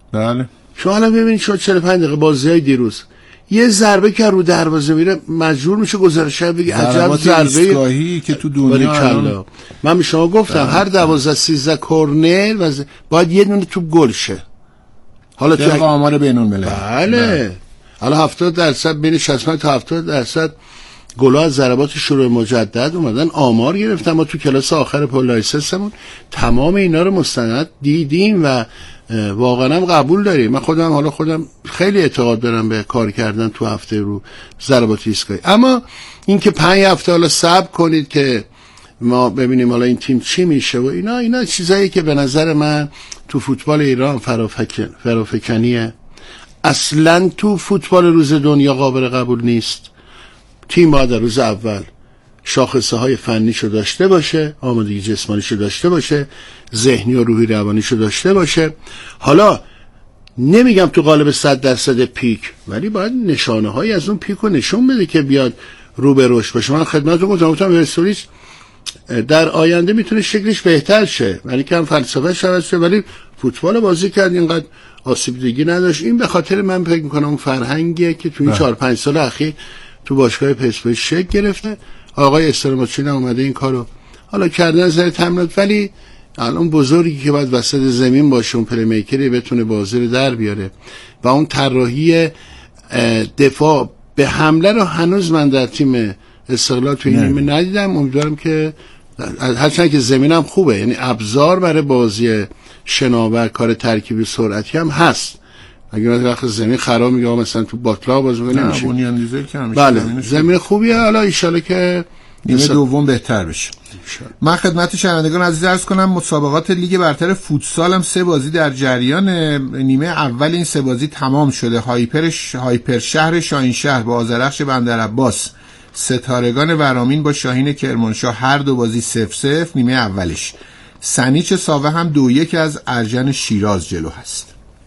بله. شما الان ببینید شما 45 دقیقه بازیای دیروز یه ضربه که رو دروازه میره مجبور میشه گزارشگر بگه عجب ضربه ایستگاهی که تو دنیا من به شما گفتم هر 12-13 کرنر باید یه دونه توپ گل شه. حالا تو آمار بین‌المللی بله حالا 70% بین 60 تا 70% گل‌ها از ضربات شروع مجدد اومدن آمار گرفتن. ما تو کلاس آخر پولایسسمون تمام اینا رو مستند دیدیم و واقعا هم قبول داریم. من خودم خیلی اعتقاد دارم به کار کردن تو هفته رو ضربات ایستگاهی. اما اینکه 5 هفته حالا صبر کنید که ما ببینیم حالا این تیم چی میشه و اینا چیزایی که به نظر من تو فوتبال ایران فرافکنیه. اصلا تو فوتبال روز دنیا قابل قبول نیست. تیم باید در روز اول شاخصه های فنیشو داشته باشه، آمادگی جسمانیشو داشته باشه، ذهنی و روحی روانیشو داشته باشه. حالا نمیگم تو قالب 100% پیک، ولی باید نشانه های از اون پیکو نشون بده که بیاد رو به رشد باشه. من خدمتتون گفتم پرسپولیس در آینده میتونه شکلش بهتر شه، ولی کم فلسفه‌اش عوض شه، ولی فوتبال بازی کرد اینقدر آسیب دیگی نداشت. این به خاطر من فکر میکنم اون فرهنگیه که تو این 4-5 سال اخیر تو باشگاه پرسپولیس شکل گرفته. آقای استراماچین اومده این کارو حالا کردن از نظر تمرینات، ولی الان بزرگی که باید وسط زمین باشه، اون پلی میکری بتونه بازی رو در بیاره و اون طراحی دفاع به حمله رو هنوز من در تیم استقلال تو این نیمه ندیدم. امیدوارم که هرچند که زمینم خوبه، یعنی ابزار برای بازی شناور، کار ترکیبی سرعتی هم هست. اگه وقت زمین خراب میگه مثلا تو باطلا بازی نمیشه، بنیان‌ریزی که همیشه بله زمین خوبیه. حالا ان شاءالله که نیمه دوم بهتر بشه. من خدمت شنوندگان عزیز عرض کنم مسابقات لیگ برتر فوتسال هم 3 بازی در جریان. نیمه اول این 3 بازی تمام شده. هایپر شهر شاهین شهر با آذرخش بندرعباس، ستارگان ورامین با شاهین کرمانشاه، هر دو بازی 0-0 نیمه اولش. سنیچ ساوه هم 2-1 از ارجن شیراز جلو هست.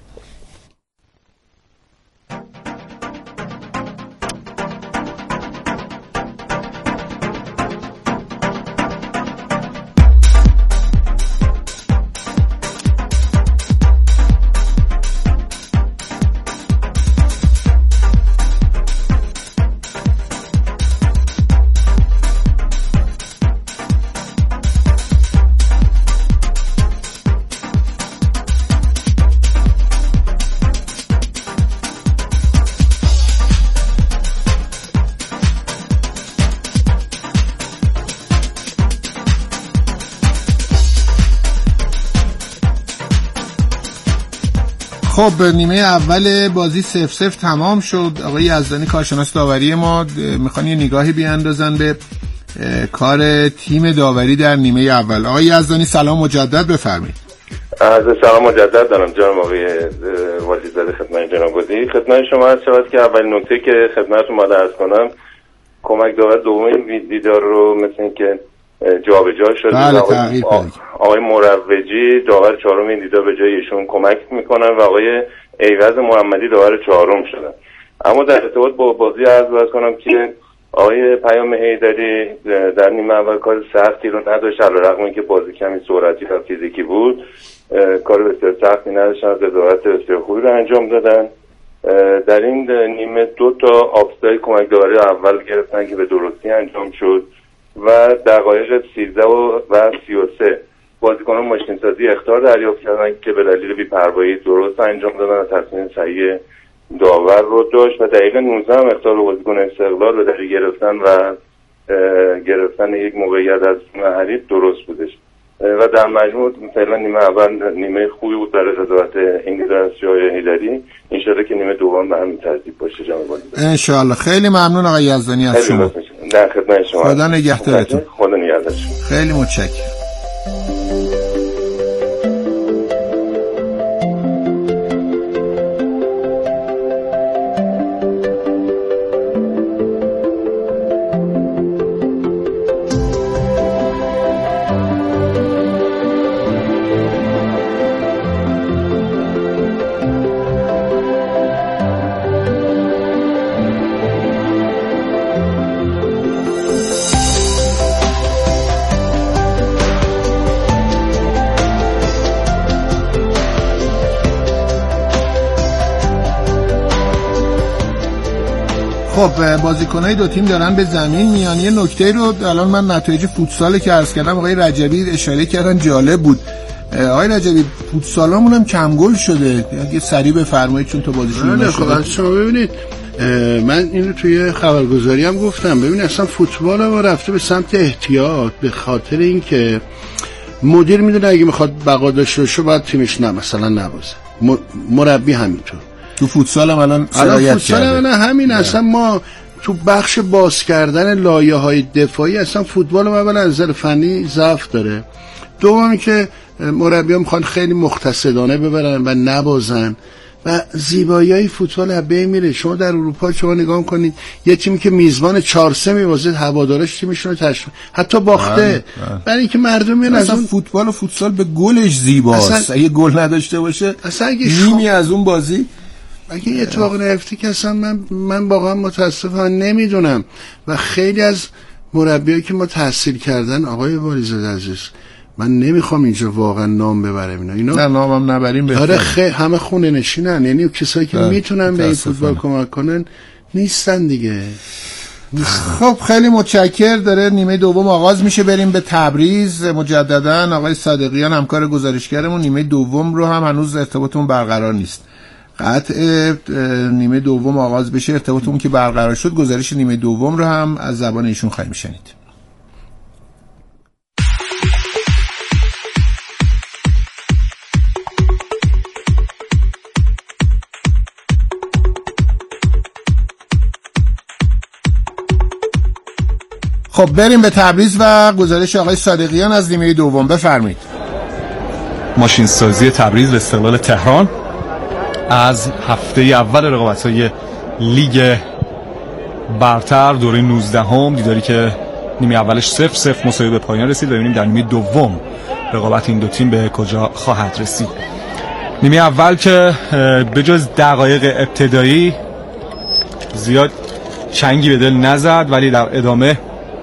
خب نیمه اول بازی 0-0 تمام شد. آقای یزدانی کارشناس داوری ما میخوان یه نگاهی بیاندازن به کار تیم داوری در نیمه اول. آقای یزدانی سلام مجدد، بفرمایید. عرض سلام مجدد دارم جناب آقای والیزاده خدمت جناب گودی. خدمت شما عرض شود که اول نکته که خدمتتون ما عرض کنم، کمک داور دوم دیدار رو مثل اینکه جابجا شده. بله آقای مروجی داور چهارم این دیدار به جای ایشون کمک میکنن و آقای ایوز محمدی داور چهارم شدن. اما در ارتباط با بازی عرض کنم که آقای پیام حیدری در نیمه اول کار سختی رو نداشت، علیرغم اینکه بازی کمی سرعتی و فیزیکی بود، کار بسیار سختی نداشتن، قضاوت بسیار خوبی رو انجام دادن. در این نیمه 2 تا آفساید کمک داوری اول گرفتن که به درستی انجام شد و دقایق 13 و 33 بازیکنان ماشین سازی اخطار دریافت کردن که به دلیل بی‌پروایی درست انجام دادن و تصمیم صحیح داور رو داشت و دقیقه 19 هم اخطار بازیکن استقلال به دلیل گرفتن یک موقعیت از حریف درست بودش و در مجموع فعلا نیمه اول نیمه خوبی بود برای قضاوت انگلیسی های هیدری. انشالله که نیمه دوم به همین ترتیب باشه جناب والی. انشالله. خیلی ممنون آقای یزدانی از شما. در خدمت شما. خدا نگهدارتون. خدا نگهدارتون. خیلی متشکرم. خب بازیکنای دو تیم دارن به زمین میان. یه نکته رو الان من نتایج فوتسال که عرض کردم آقای رجبی اشاره کردن جالب بود. آقای رجبی فوتسالامون هم کم گل شده، اگه سریع بفرمایید چون تو بازیشون نشده. خب شما ببینید من اینو توی خبرگزاری هم گفتم، ببین اصلا فوتبال ما رفته به سمت احتیاط، به خاطر اینکه مدیر میدونه اگه میخواد بقا داشته باشه باید تیمش مثلا نبازه، مربی همینطور. تو فوتسال هم الان فوتسال هم همین اصلا ما تو بخش باز کردن لایه‌های دفاعی اصلا فوتبال ما اولا از نظر فنی ضعف داره، دومی که مربی‌ها میخوان خیلی مختصدانه ببرن و نبازن و زیبایی‌های فوتبال از بین میره. شما در اروپا شما نگاه کنید یه تیمی که میزبان 4-3 میوازه هوادارش تیمشون رو حتی باخته، برای اینکه مردم میان اصلا فوتبال و فوتسال به گلش زیباست. اگه گل نداشته باشه اصلا اگه نیمی از اون بازی اگه اتفاق نیفته که اصلا من واقعا متاسفم نمیدونم. و خیلی از مربیایی که ما تحصیل کردن آقای والیزاده عزیز، من نمیخوام اینجا واقعا نام ببرم اینا نه نامم نبریم بهتره. آره همه خونه نشینن، یعنی کسایی که میتونن به این فوتبال کمک کنن نیستن دیگه. خب خیلی متشکر. داره نیمه دوم آغاز میشه، بریم به تبریز مجددا. آقای صادقیان همکار گزارشگرمون نیمه دوم رو هم هنوز ارتباطمون برقرار نیست. قطع نیمه دوم آغاز بشه ارتباطمون که برقرار شد گزارش نیمه دوم رو هم از زبان ایشون خواهیم شنید. خب بریم به تبریز و گزارش آقای صادقیان از نیمه دوم. بفرمایید. ماشین سازی تبریز به استقلال تهران از هفته اول رقابت‌های لیگ برتر دوره 19 دیداری که نیمه اولش 0-0 مساوی به پایان رسید و ببینیم در نیمه دوم رقابت این دو تیم به کجا خواهد رسید. نیمه اول که به جز دقایق ابتدایی زیاد چنگی به دل نزد، ولی در ادامه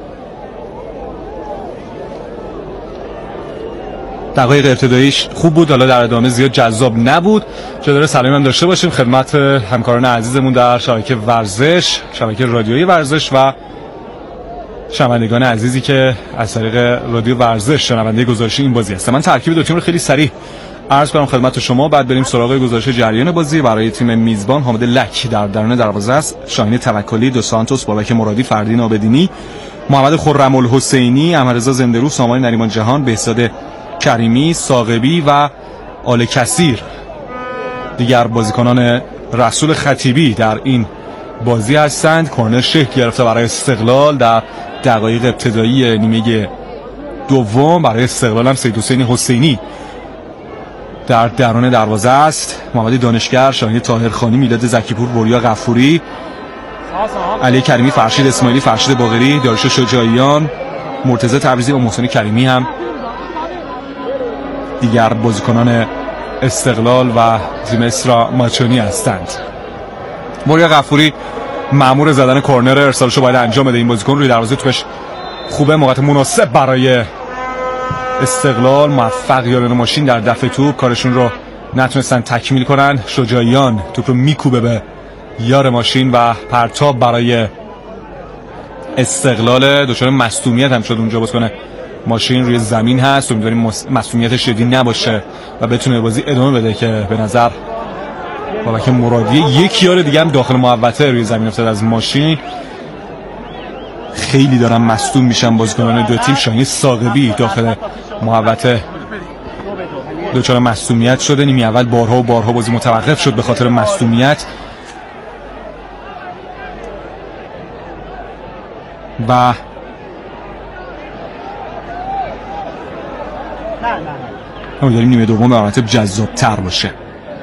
دقایق ابتداییش خوب بود، حالا در ادامه زیاد جذاب نبود. چه داره سلامی هم داشته باشیم خدمت همکاران عزیزمون در شبکه ورزش، شبکه رادیویی ورزش و شنوندگان عزیزی که از طریق رادیو ورزش شنونده گزارش این بازی هستن. من ترکیب دو تیم رو خیلی سریع عرض کنم خدمت شما، بعد بریم سراغ گزارش جریان بازی. برای تیم میزبان حامد لک در درون دروازه است، شاهین توکلی، دو سانتوس، بابک مرادی، فردین آبدینی، محمد خرم‌الحسینی، احمدرضا زنده‌رو، سامان نریمان جهان، بهزاد کریمی، ثاقبی و آل کثیر دیگر بازیکنان رسول خطیبی در این بازی هستند. کورنر شکل گرفته برای استقلال در دقایق ابتدایی نیمه دوم. برای استقلال هم سید حسین حسینی در درون دروازه است. محمد دانشگر، شاهین طاهرخانی، میلاد زکیپور، وریا غفوری، علی کریمی، فرشید اسماعیلی، فرشید باقری، داریوش شجاعیان، مرتضی تبریزی و محسن کریمی هم دیگر بازیکنان استقلال و تیم اسرا ماچونی هستند. وریا غفوری مأمور زدن کورنر، ارسالشو باید انجام بده. این بازیکن روی دروازه توپش خوبه، موقعیت مناسب برای استقلال. موفق یاران ماشین در دفع توپ کارشون رو نتونستن تکمیل کنن. شجاعیان توپ رو میکوبه به یار ماشین و پرتاب برای استقلال. دچار مصدومیت هم شد اونجا، بازیکن ماشین روی زمین هست، امیدواریم مصدومیتش شدید نباشه و بتونه بازی ادامه بده که به نظر بابک مرادی یک یار دیگه هم داخل محوطه روی زمین افتاد از ماشین. خیلی دارن مصدوم میشن بازیکنان دو تیم. شاهین ثاقبی داخل محوطه دچار مصدومیت شده. نیمه اول بارها و بارها بازی متوقف شد به خاطر مصدومیت و امیدواریم نیمه دوم به مراتب جذاب‌تر باشه.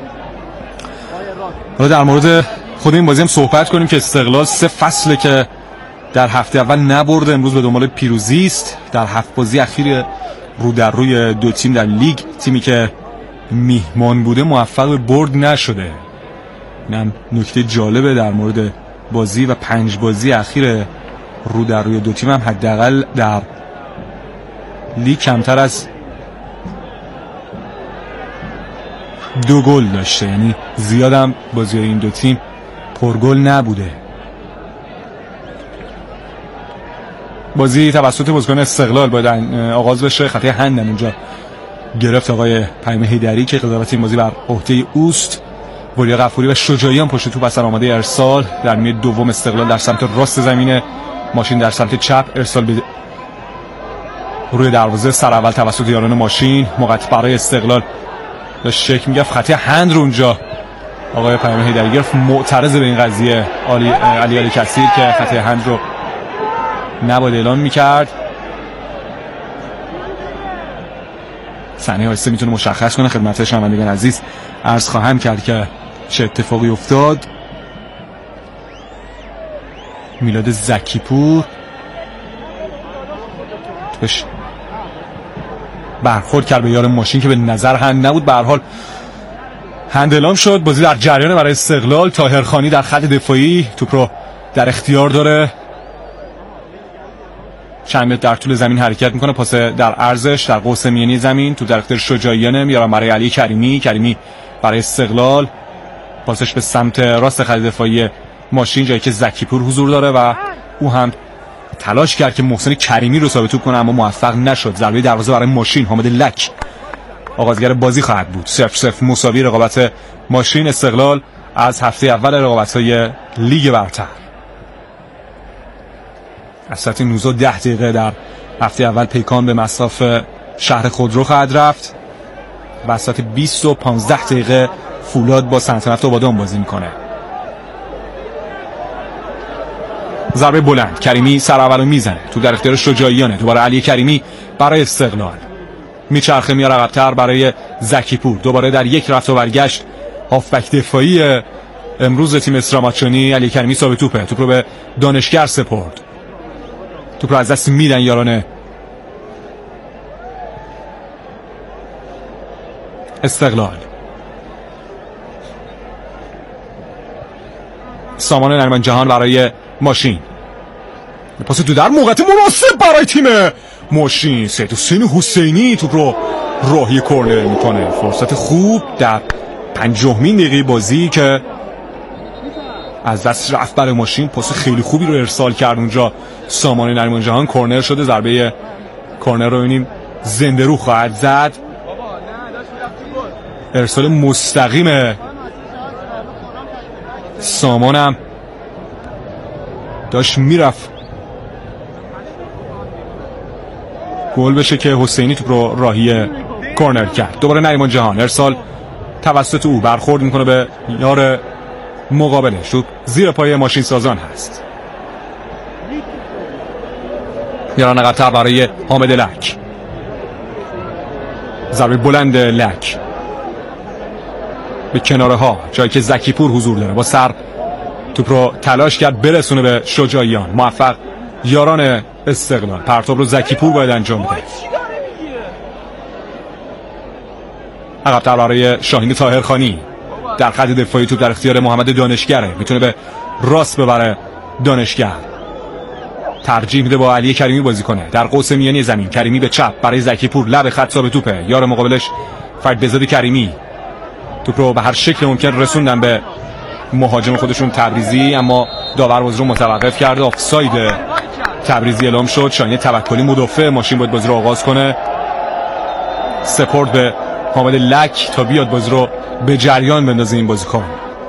حالا در مورد خود این بازی هم صحبت کنیم که استقلال 3 فصله که در هفته اول نبرده، امروز به دنبال پیروزی است. در 7 بازی اخیر رو در روی دو تیم در لیگ، تیمی که میهمان بوده موفق به برد نشده. اینم نکته جالبه در مورد بازی و 5 بازی اخیر رو در روی دو تیم هم حداقل در لیگ کمتر از 2 گل داشته، یعنی زیادم بازی این دو تیم پرگل نبوده. بازی توسط بازیکن استقلال باید آغاز بشه. خطای هند اونجا گرفت آقای پیام حیدری که قضاوت این بازی بر عهده اوست. وریا غفوری و شجاعیان پشت توپ هستن آماده ارسال. در نیمه دوم استقلال در سمت راست زمین، ماشین در سمت چپ، ارسال به روی دروازه سر اول توسط یاران ماشین. موقت برای استقلال داشت شک میگفت خطی هند رو اونجا آقای پیام حیدری گرفت. معترض به این قضیه علی کثیر که خطی هند رو نباید اعلام میکرد. صحنه آیسته میتونه مشخص کنه. خدمت شنوندگان عزیز عرض خواهم کرد که چه اتفاقی افتاد. میلاد زکیپور توش برخورد کرد به یار ماشین که به نظر هند نبود. به هر حال هند اعلام شد. بازی در جریان برای استقلال. طاهرخانی در خط دفاعی توپ رو در اختیار داره. چند متر در طول زمین حرکت میکنه. پاس در عرضش در قوس میانی زمین تو در اختیار شجاعیانه. میارن برای علی کریمی برای استقلال. پاسش به سمت راست خط دفاعی ماشین جایی که زکیپور حضور داره و او هم تلاش کرد که محسن کریمی رو ثابت کنه اما موفق نشد. ضربه دروازه برای ماشین. حامد لک آغازگر بازی خواهد بود. 0-0 مساوی رقابت ماشین استقلال از هفته اول رقابت‌های لیگ برتر. از ساعت 19:10 دقیقه در هفته اول پیکان به مصاف شهر خودرو خواهد رفت و از ساعت 20:15 دقیقه فولاد با سلطنت آبادان بازی میکنه. ضربه بلند کریمی سر اولو میزنه. تو در اختیار شجاعیانه. دوباره علی کریمی برای استقلال میچرخه میاره عقب‌تر برای زکیپور. دوباره در یک رفت و برگشت هافبک دفاعی امروز تیم استراماچونی علی کریمی ثابت توپه. توپ رو به دانشگر سپرد. توپ رو از دست میدن یاران استقلال. سامان نریمان جهان برای ماشین. پاس تو در موقعیت مناسب برای تیم ماشین. سید حسین حسینی توپ رو راهی کورنر میکنه. فرصت خوب در 50مین دقیقه بازی که از دست رفت برای ماشین. پاس خیلی خوبی رو ارسال کرد اونجا سامان نریمان جهان. کورنر شده. ضربه کورنر رو ببینیم زنده رو خواهد زد. ارسال مستقیم سامانم داشت میرفت گل بشه که حسینی توپ رو راهی کورنر کرد. دوباره نریمان جهان ارسال توسط او برخورد میکنه به یار مقابلش. توپ زیر پای ماشین سازان هست. یاران عقب‌تر برای حامد لک. ضربه بلند لک به کناره ها جایی که زکیپور حضور داره. با سر توپ رو تلاش کرد برسونه به شجاعیان. موفق یاران استقلال. پرتاب رو زکیپور باید انجام بده. عقب‌تر برای شاهین طاهرخانی. در خط دفاعی توپ در اختیار محمد دانشگره. میتونه به راست ببره. دانشگر ترجیح میده با علی کریمی بازی کنه. در قوس میانی زمین کریمی به چپ برای زکیپور. لب خط ثابت توپه. یار مقابلش فرد بزاد کریمی. توپ رو به هر شکل ممکن رسوندن به مهاجم خودشون تبریزی اما داور بازی رو متوقف کرد. آفساید تبریزی اعلام شد. شاهین توکلی مدافع ماشین باید بازی رو آغاز کنه. سپورت به حامد لک تا بیاد بازی رو به جریان بندازه این بازیکن.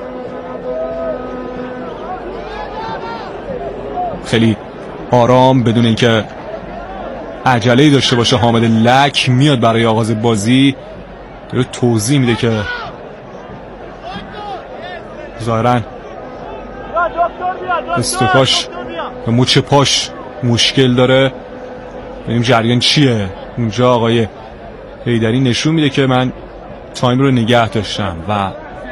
خیلی آرام بدون اینکه عجله‌ای داشته باشه حامد لک میاد برای آغاز بازی. داره توضیح میده که ظاهراً استوپاش و مچ پاش مشکل داره. ببینیم جریان چیه. اونجا آقای حیدری نشون میده که من تایم رو نگه داشتم و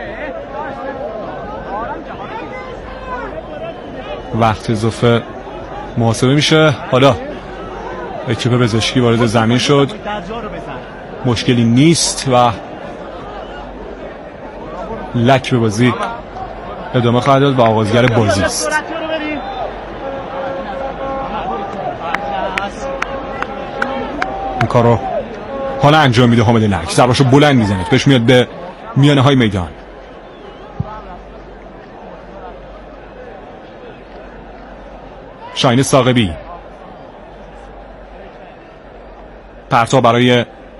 وقت اضافه محاسبه میشه. حالا اکیپ پزشکی وارد زمین شد. مشکلی نیست و لک به بازی ادامه خواهد داد و آغازگر بازی است. این کار رو حالا انجام میده حامد لک. ضربه‌شو بلند میزنه. پیش میاد به میانه های میدان. شاهین ساقبی پرتاب برای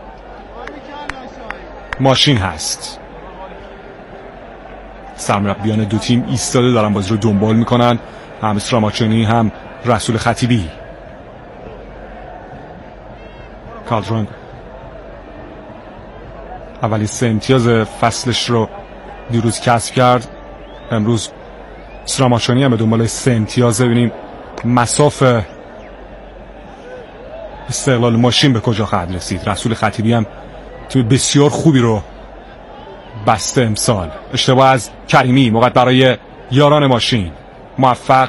ماشین هست. سرمربیان دو تیم ایستاده دارن بازی رو دنبال میکنن، هم استراماچونی هم رسول خطیبی. کالدرون اولی 3 امتیاز فصلش رو دیروز کسب کرد، امروز استراماچونی هم به دنبال 3 امتیاز. ببینیم مسافه استقلال ماشین به کجا خواهد رسید. رسول خطیبی هم تیم بسیار خوبی رو بسته امسال. اشتباه از کریمی، موقع برای یاران ماشین، موفق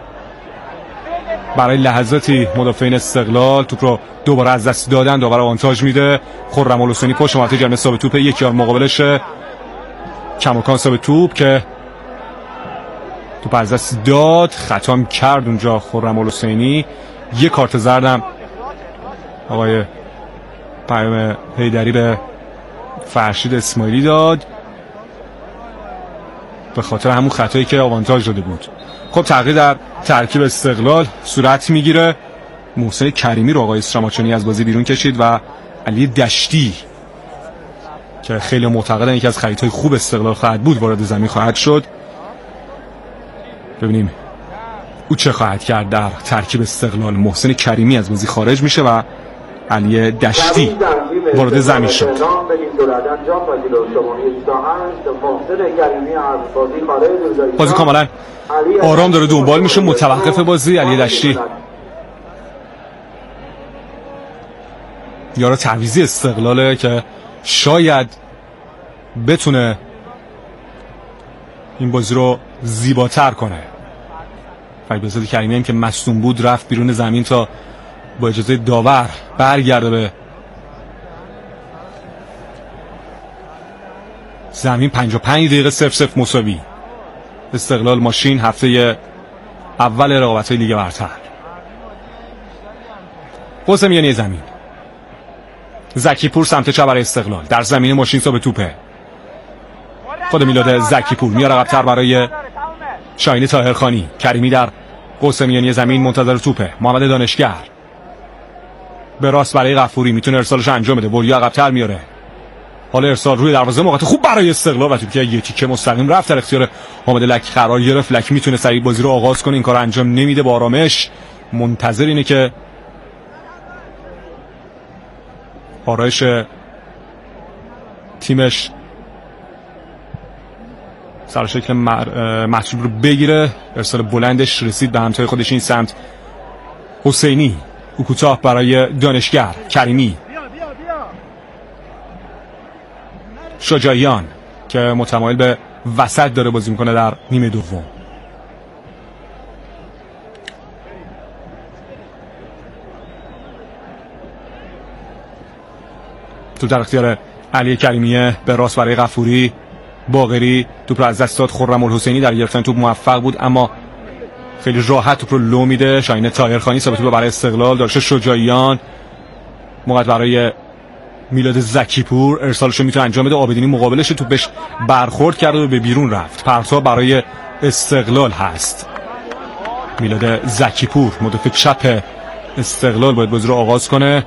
برای لحظاتی مدافعین استقلال توپ رو دوباره از دست دادن، دوباره آوانتاژ میده. خرم الحسینی پشت محوطه جریمه صاحب توپ، یک یار مقابلش کماکان صاحب توپ که توپ از دست داد، خطا کرد اونجا خرم الحسینی. یک کارت زردم آقای پیام حیدری به فرشید اسماعیلی داد به خاطر همون خطایی که آوانتاژ داده بود. خب تغییر در ترکیب استقلال صورت میگیره. محسن کریمی رو آقای استراماچونی از بازی بیرون کشید و علی دشتی که خیلی معتقدن یکی از خریدهای خوب استقلال خواهد بود وارد زمین خواهد شد. ببینیم او چه خواهد کرد در ترکیب استقلال. محسن کریمی از بازی خارج میشه و علی دشتی وارد زمین شد. بازی کاملا آرام داره دنبال میشه، متوقف بازی. علی دشتی یارو تعویضی استقلاله که شاید بتونه این بازی رو زیباتر کنه. فیض‌زاده کریمی هم که مصدوم بود رفت بیرون زمین تا با اجازه داور برگرده به زمین. 55 دقیقه 0-0 مساوی. استقلال ماشین هفته اول رقابت‌های لیگ برتر. قوس میانی زمین. زکی پور سمت چپ برای استقلال، در زمین ماشین صاحب توپه. خود میلاد زکی پور میاره عقب‌تر برای شاهین طاهرخانی. کریمی در قوس میانی زمین منتظر توپه. محمد دانشگر به راست برای غفوری، میتونه ارسالش انجام بده. وریا عقب‌تر میاره. حالا ارسال روی دروازه، موقعیت خوب برای استقلال و توپی که یه تیکه مستقیم رفت در اختیار حامد لک قرار گرفت. لک میتونه سریع بازی رو آغاز کنه، این کارو انجام نمیده. با آرامش منتظر اینه که آرایش تیمش سر شکل محسوب رو بگیره. ارسال بلندش رسید به همتای خودش این سمت. حسینی کوتاه برای دانشگر. کریمی، شجاعیان که متمایل به وسط داره بازی میکنه در نیمه دوم. تو در اختیار علی کریمیه، به راست برای غفوری. باقری توپ رو از دست داد. خرم الحسینی در گرفتن توپ موفق بود اما خیلی راحت توپ رو لو میده. شاهین طاهرخانی ثابت توپ برای استقلال. داشته شجاعیان، موقع برای میلاد زکیپور، ارسالش رو میتونه انجام بده. آبدینی مقابلش توپش برخورد کرد و به بیرون رفت. پرتاب برای استقلال هست. میلاد زکیپور مدافع چپ استقلال باید بازی رو آغاز کنه.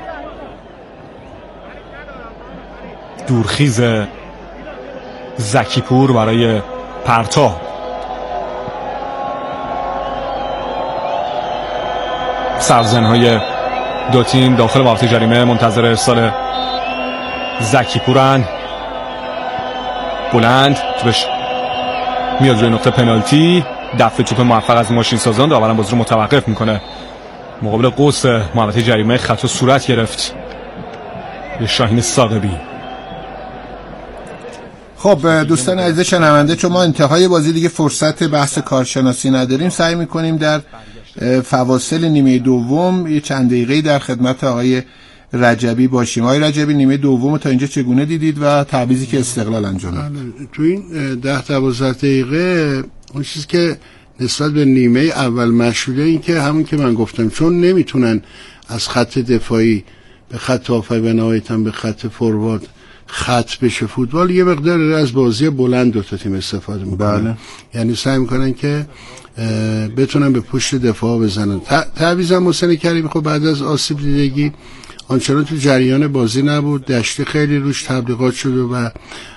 دورخیز زکیپور برای پرتاب. سرزنهای دو تیم داخل محوطه جریمه منتظر ارسال زکیپورن. بلند توپش میاد روی نقطه پنالتی. دفع توپ موفق از ماشین سازان. داورم بازی رو متوقف میکنه. مقابل قوس محوطه جریمه خطا صورت گرفت به شاهین ساقبی. خب دوستان عزیز شنونده، چون ما انتهای بازی دیگه فرصت بحث کارشناسی نداریم، سعی میکنیم در فواصل نیمه دوم یه چند دقیقه‌ای در خدمت آقای رجبی باشیم. آقای رجبی، نیمه دوم تا اینجا چگونه دیدید و تعویضی که استقلال انجام داد؟ تو این 10-12 دقیقه اون چیزی که نسبت به نیمه اول مشهوده این که همون که من گفتم، چون نمیتونن از خط دفاعی به خط هافای و نهایتاً به خط فوروارد خط بشه فوتبال، یه مقدار از بازی بلند دو تا تیم استفاده میکنن. بله. یعنی سعی میکنن که بتونن به پشت دفاع بزنن. تعویض محسن کریمی خب بعد از آسیب دیدگی آنچنان تو جریان بازی نبود. دشتی خیلی روش تبلیغات شده و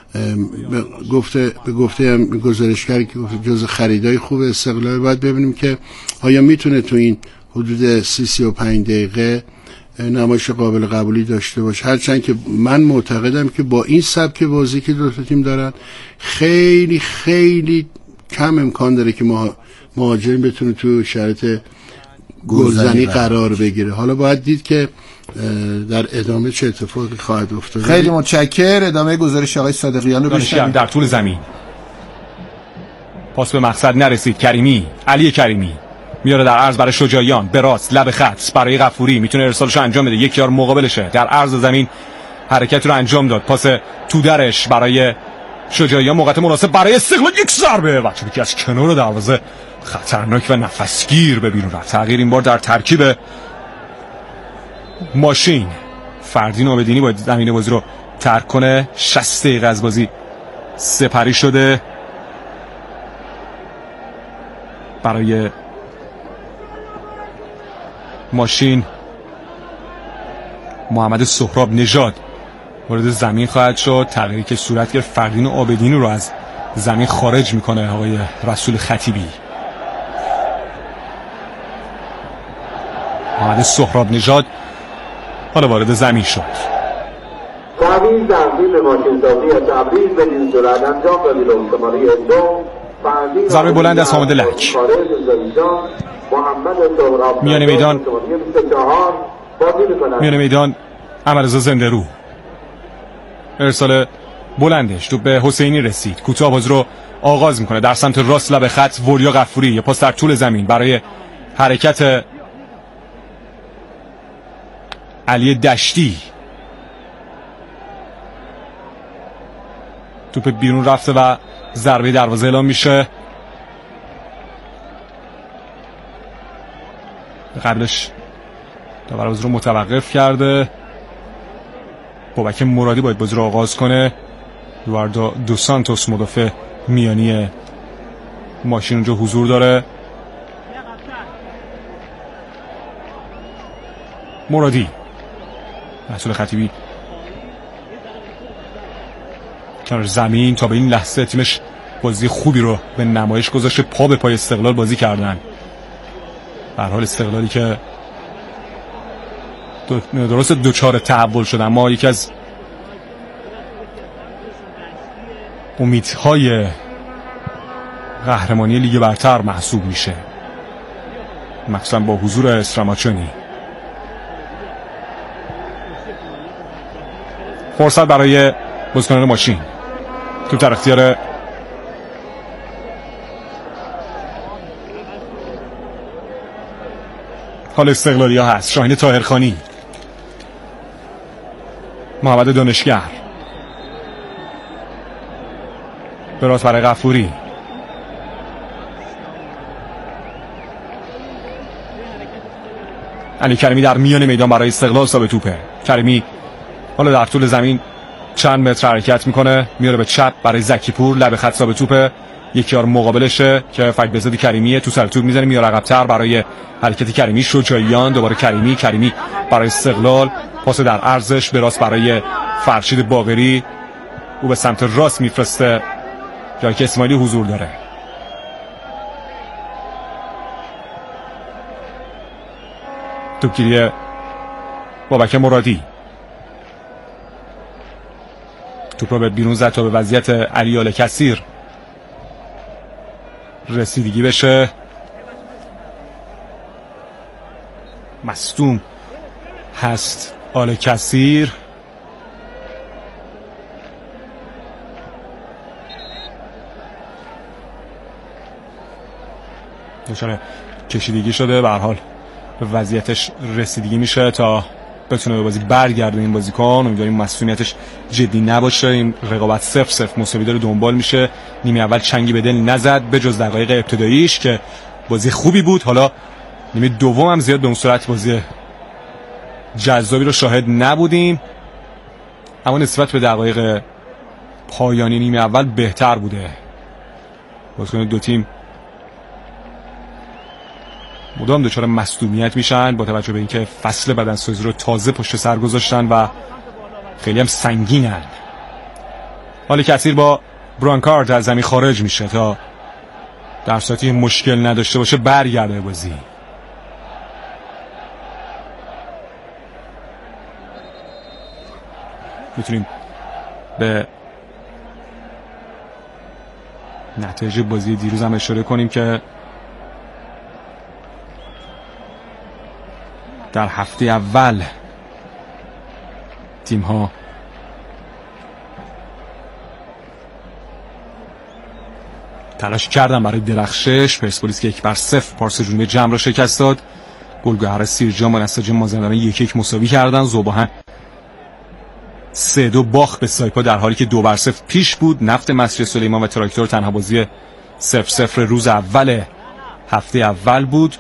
به گفته گزارشگری که جز خریدای خوب استقلال. باید ببینیم که آیا میتونه تو این حدود 35 دقیقه نمایش قابل قبولی داشته باشه. هرچند که من معتقدم که با این سبک بازی که دو تا تیم دارن خیلی خیلی کم امکان داره که مهاجم بتونه تو شرایط گلزنی قرار بگیره. حالا باید دید که در ادامه چه اتفاقی خواهد افتاد. خیلی متشکرم. ادامه گزارش آقای صادقیان رو بشنویم. در طول زمین پاس به مقصد نرسید. علی کریمی میاره در عرض برای شجاعیان، به راست لب خط برای غفوری، میتونه ارسالش انجام بده. یک یار مقابلشه در عرض زمین حرکت رو انجام داد. پاس تو درش برای شجاعیان، موقعیت مناسب برای استقلال. یک ضربه بچه که از کنار دروازه خطرناک و نفسگیر به بیرون رفت. تغییر این بار در ترکیب ماشین. فردین عابدینی باید زمین بازی رو ترک کنه. 60 دقیقه از بازی سپری شده برای ماشین. محمد سهراب نژاد وارد زمین خواهد شد. تغییری که صورت گرفت فردین عابدینی رو از زمین خارج میکنه آقای رسول خطیبی. محمد سهراب نژاد حالا وارد زمین شد. تعویض تنظیم ماشین‌سازی تبریز بدین صورت انجام دادید. شماره 2 ضربه بلند از حامد لک. میانه میدان عمرزا زنده رو. ارسال بلندش تو به حسینی رسید. کوتاه باز رو آغاز میکنه در سمت راست لب خط. وریا غفوری. یه پاس در طول زمین برای حرکت علی دشتی. توپ بیرون رفته و ضربه دروازه اعلام میشه. قبلش دروازه رو متوقف کرده. بابک مرادی باید بازی رو آغاز کنه. ادواردو دو سانتوس مدافع میانی ماشین اونجا حضور داره. مرادی، رسول خطیبی کنار زمین. تا به این لحظه تیمش بازی خوبی رو به نمایش گذاشته. پا به پای استقلال بازی کردن. به هر حال استقلالی که درست دوچار تحول شد، اما یکی از امیدهای قهرمانی لیگ برتر محسوب میشه، مخصوصا با حضور استراماچونی. فرصت برای بازیکنان ماشین. توپ در اختیار حال استقلالی ها هست. شاهین طاهرخانی، محمد دانشگر، به راست برای غفوری. علی کریمی در میان میدان برای استقلال ثابت توپه. کریمی حالا در طول زمین چند متر حرکت میکنه، میاره به چپ برای زکی پور. لب خط ثابت توپه. یک یار مقابلشه که فکبزادی کریمیه. تو سر توپ میزنه، میاره عقب‌تر برای حرکت کریمی. شجاعیان دوباره کریمی برای استقلال. پاس در عرضش به راست برای فرشید باقری. او به سمت راست میفرسته جایی که اسماعیلی حضور داره. توپگیری بابک مرادی. توپ رو به بیرون زد تا به وضعیت علی آل کثیر رسیدگی بشه. مصدوم هست آل کثیر. دچار کشیدگی شده، به هر حال به وضعیتش رسیدگی میشه تا بتونه به بازی برگرده. این بازیکن امیدواریم مسئولیتش جدی نباشه. این رقابت 0-0 مساوی داره دنبال میشه. نیمه اول چنگی به دل نزد به جز دقایق ابتداییش که بازی خوبی بود. حالا نیمه دوم هم زیاد به اون صورت بازی جذابی رو شاهد نبودیم، اما نسبت به دقایق پایانی نیمه اول بهتر بوده. بازیکن دو تیم مدام دچار مصدومیت میشن با توجه به اینکه فصل بدنسازی رو تازه پشت سر گذاشتن و خیلی هم سنگینن. حالی کثیر با برانکارد از زمین خارج میشه تا در صورتی مشکل نداشته باشه برگرده بازی. میتونیم به نتایج بازی دیروز هم اشاره کنیم که در هفته اول تیم ها تلاش کردن برای درخشش. پرسپولیس که 1-0 پارس جنوبی جمع را شکست داد. گلگهر سیرجان با نساج مازندران 1-1 مساوی کردن. ذوباهن 3-2 باخت به سایپا در حالی که 2-0 پیش بود. نفت مصری سلیمان و تراکتور تنها بازی 0-0 روز اول هفته اول بود.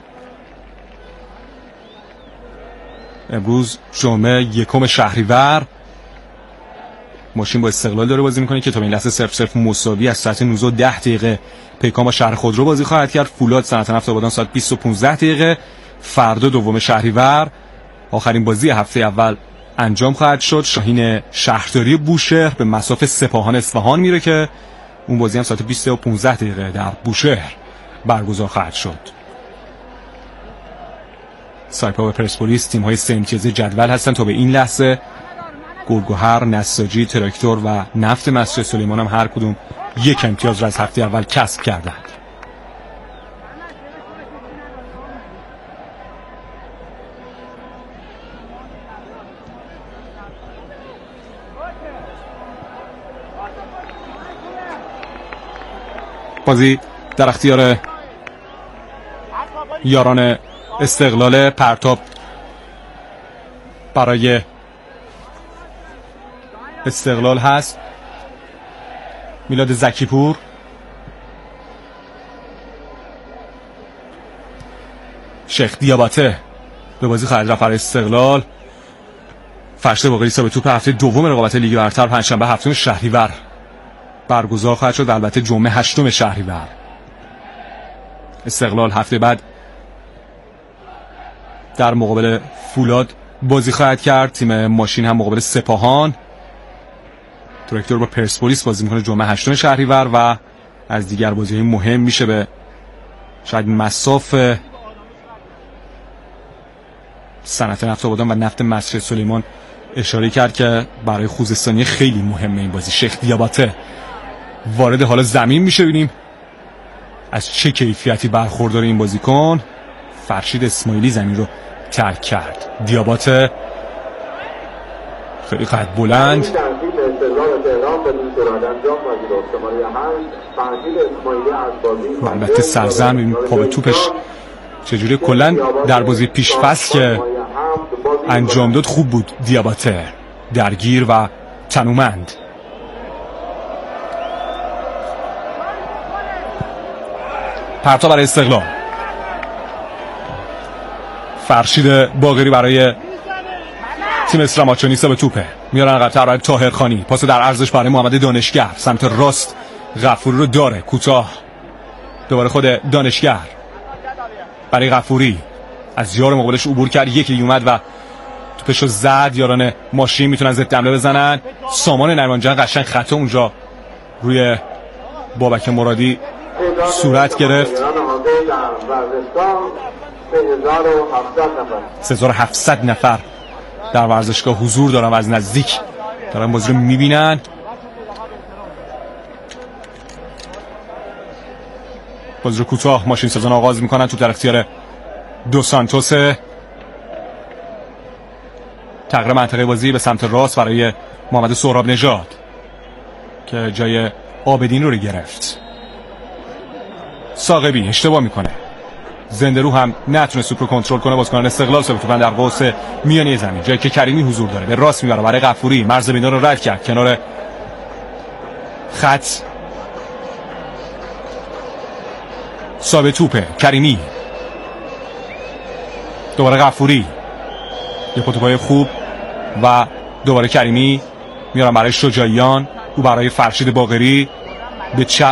امروز جمعه 1 شهریور ماشین با استقلال داره بازی میکنه که تا به این لحظه 0-0 مساوی از ساعت 19:10 پیکان با شهر خودرو بازی خواهد کرد. فولاد صنعت نفت آبادان ساعت 20:15. فردا 2 شهریور آخرین بازی هفته اول انجام خواهد شد. شاهین شهرداری بوشهر به مصاف سپاهان اصفهان میره که اون بازی هم ساعت 20:15 در بوشهر برگزار خواهد شد. سایپا و پرسپولیس تیم های 3 امتیازی جدول هستن. تا به این لحظه گلگهر، نساجی، تراکتور و نفت مصری سلیمان هم هر کدوم 1 امتیاز را از هفته اول کسب کردند. بازی در اختیار یاران استقلال. پرتاب برای استقلال هست. میلاد زکیپور شیخ دیاباته به بازی خواهد رفت برای استقلال. فرشته باقری به توپ هفته دوم رقابت لیگ برتر پنجشنبه 7 شهریور برگزار خواهد شد. البته جمعه 8 شهریور. استقلال هفته بعد در مقابل فولاد بازی خواهد کرد. تیم ماشین هم مقابل سپاهان. تراکتور با پرسپولیس بازی میکنه جمعه 8 شهریور و از دیگر بازی‌های مهم میشه به شاید مصاف صنعت نفت آبادان و نفت مصری سلیمان اشاره کرد که برای خوزستانی خیلی مهمه این بازی. شیخ دیاباته وارد حالا زمین میشه. ببینیم از چه کیفیتی برخوردار این بازیکن. فرشید اسماعیلی زمین رو ترک کرد. دیاباته خیلی قد بلند و البته سرزن. ببینیم پا به توپش چجوری. کلن در بازی پیش فصل که انجام داد خوب بود. دیاباته درگیر و تنومند. پرتاب برای استقلال. فرشید باقری برای تیم استراماچونیسا به توپه میارن عقب‌تر برای طاهرخانی. پاس در ارزش برای محمد دانشگر. سمت راست غفوری رو داره. کوتاه دوباره خود دانشگر برای غفوری. از یار مقابلش عبور کرد. یکی اومد و توپشو زد. یاران ماشین میتونن ضد حمله بزنن. سامان نریمانجان قشنگ خطا اونجا روی بابک مرادی صورت گرفت. 3700 نفر در ورزشگاه حضور دارن و از نزدیک دارن بازی رو میبینن. بازی رو کوتاه ماشین سازان آغاز میکنن. توپ در اختیار دو سانتوس. تغییر منطقه بازی به سمت راست برای محمد سهراب نژاد که جای عابدین رو گرفت. ساقبی اشتباه میکنه. زنده رو هم نتونه سوپ رو کنترل کنه. بازیکنان استقلال ثابت توپن در قوس میانی زمین جایی که کریمی حضور داره به راست میبره برای غفوری. مرز میدان رو رد کرد. کنار خط ثابت توپه. کریمی دوباره غفوری. یه پتوپای خوب و دوباره کریمی میارن برای شجاعیان. او برای فرشید باقری به چپ